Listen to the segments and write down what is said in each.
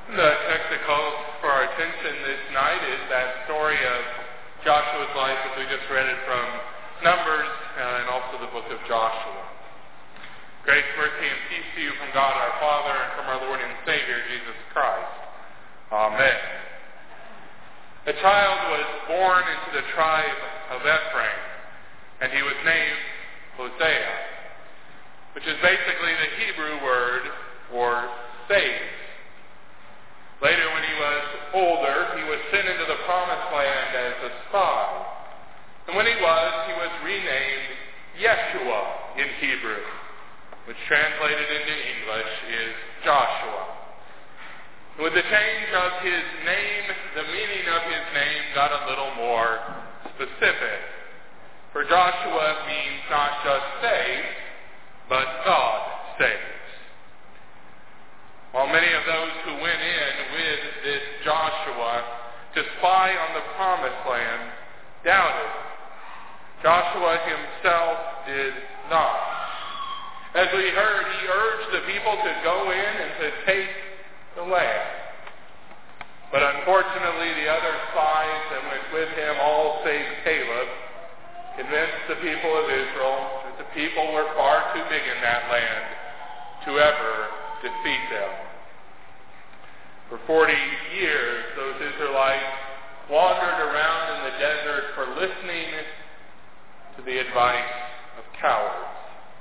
The text that calls for our attention this night is that story of Joshua's life as we just read it from Numbers and also the book of Joshua. Grace, mercy, and peace to you from God our Father and from our Lord and Savior, Jesus Christ. Amen. A child was born into the tribe of Ephraim, and he was named Hosea, which is basically the Hebrew word for save. Later, when he was older, he was sent into the promised land as a spy. And when he was renamed Yeshua in Hebrew, which translated into English is Joshua. And with the change of his name, the meaning of his name got a little more specific. For Joshua means not just save, but God saves. While many of those who went in with this Joshua to spy on the promised land doubted, Joshua himself did not. As we heard, he urged the people to go in and to take the land. But unfortunately, the other spies that went with him, all save Caleb, convinced the people of Israel that the people were far too big in that land to ever defeat them. For 40 years, those Israelites wandered around in the desert for listening to the advice of cowards.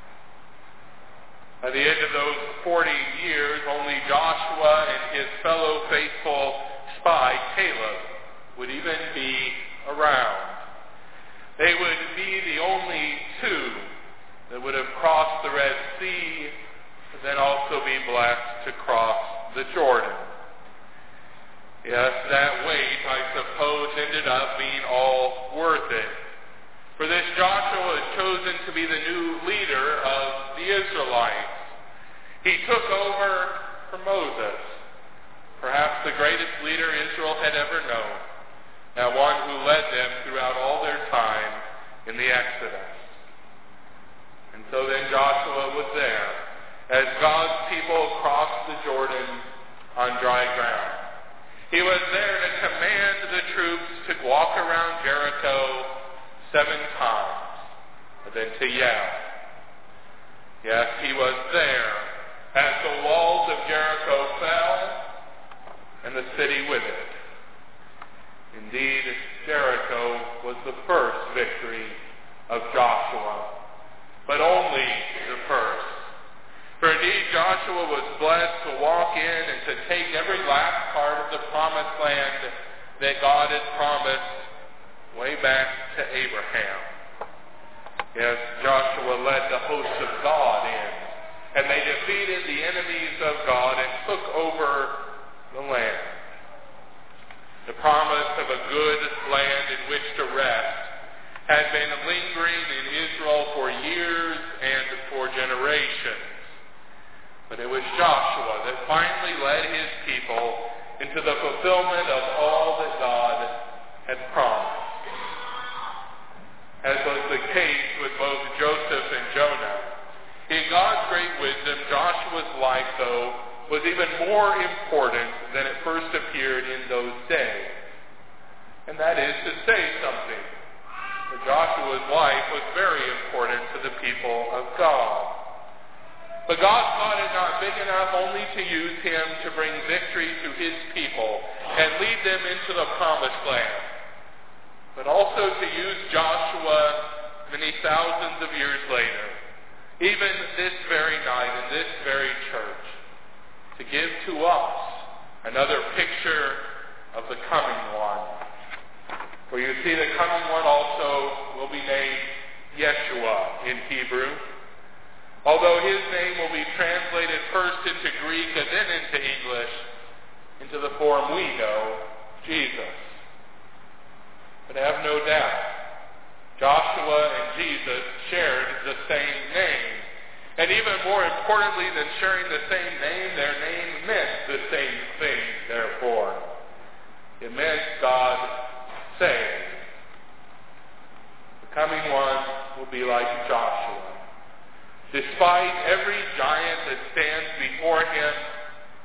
By the end of those 40 years, only Joshua and his fellow faithful spy, Caleb, would even be around. They would be the only two that would have crossed the Red Sea and then also be blessed to cross the Jordan. Yes, that wait, I suppose, ended up being all worth it. For this Joshua was chosen to be the new leader of the Israelites. He took over for Moses, perhaps the greatest leader Israel had ever known, and one who led them throughout all their time in the Exodus. And so then Joshua was there as God's people crossed the Jordan on dry ground. He was there to command the troops to walk around Jericho 7 times, and then to yell. Yes, he was there as the walls of Jericho fell and the city with it. Indeed, Jericho was the first victory of Joshua, but only the first. For indeed, Joshua was blessed to walk in and to take every last part of the promised land that God had promised way back to Abraham. Yes, Joshua led the hosts of God in, and they defeated the enemies of God and took over the land. The promise of a good land in which to rest had been lingering in Israel for years and for generations. But it was Joshua that finally led his people into the fulfillment of all that God had promised. As was the case with both Joseph and Jonah, in God's great wisdom, Joshua's life, though, was even more important than it first appeared in those days. And that is to say something. For Joshua's life was very important to the people of God. But God thought it not big enough only to use him to bring victory to his people and lead them into the promised land, but also to use Joshua many thousands of years later, even this very night in this very church, to give to us another picture of the coming one. For you see, the coming one also will be named Yeshua in Hebrew, although his name will be translated first into Greek and then into English, into the form we know, Jesus. But have no doubt, Joshua and Jesus shared the same name. And even more importantly than sharing the same name, their name meant the same thing, therefore. It meant God saves. The coming one will be like Joshua. Despite every giant that stands before him,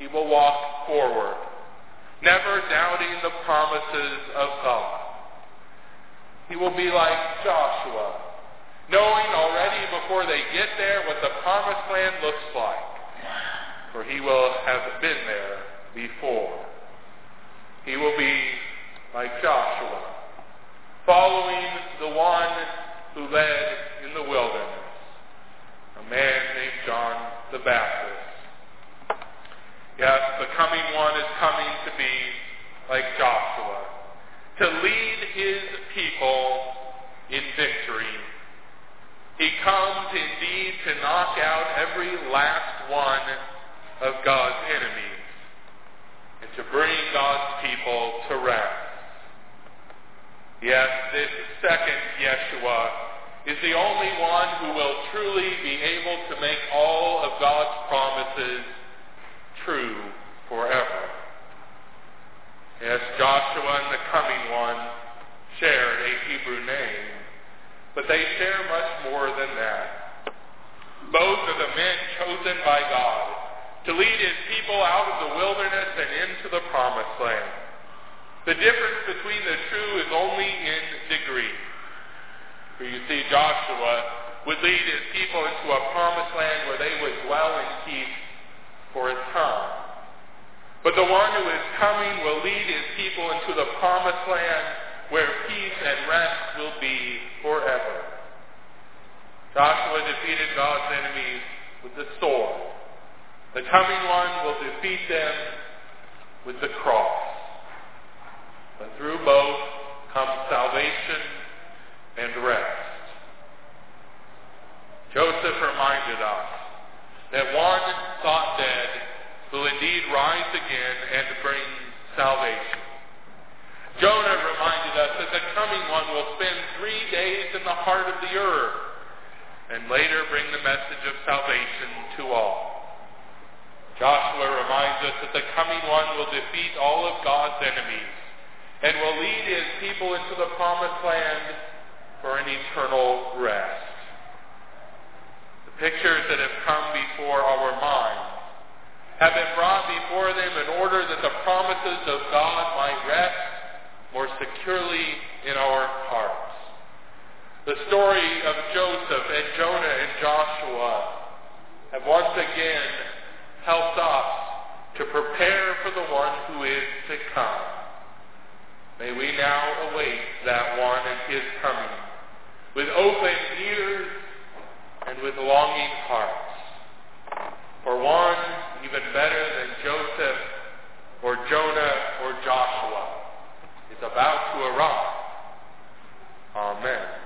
he will walk forward, never doubting the promises of God. He will be like Joshua, knowing already before they get there what the promised land looks like, for he will have been there before. He will be like Joshua, following the one who led in the wilderness, a man named John the Baptist. Yes, the coming one is coming to be like Joshua, to lead his people in victory. He comes indeed to knock out every last one of God's enemies and to bring God's people to rest. Yes, this second Yeshua is the only one who will truly be able to make all of God's promises true forever. Yes, Joshua and the coming one shared a Hebrew name, but they share much more than that. Both are the men chosen by God to lead his people out of the wilderness and into the promised land. The difference between the two is only in degree. For you see, Joshua would lead his people into a promised land where they would dwell in peace for a time. But the one who is coming will lead his people into the promised land where peace and rest will be forever. Joshua defeated God's enemies with the sword. The coming one will defeat them with the cross. But through both comes salvation and rest. Joseph reminded us that one thought dead will indeed rise again and bring salvation. Jonah reminded us that the coming one will spend 3 days in the heart of the earth and later bring the message of salvation to all. Joshua reminds us that the coming one will defeat all of God's enemies and will lead his people into the promised land for an eternal rest. The pictures that have come before our minds have been brought before them in order that the promises of God might rest more securely in our hearts. The story of Joseph and Jonah and Joshua have once again helped us to prepare for the one who is to come. May we now await that one and his coming with open ears and with longing hearts. For one even better than Joseph or Jonah or Joshua is about to arrive. Amen.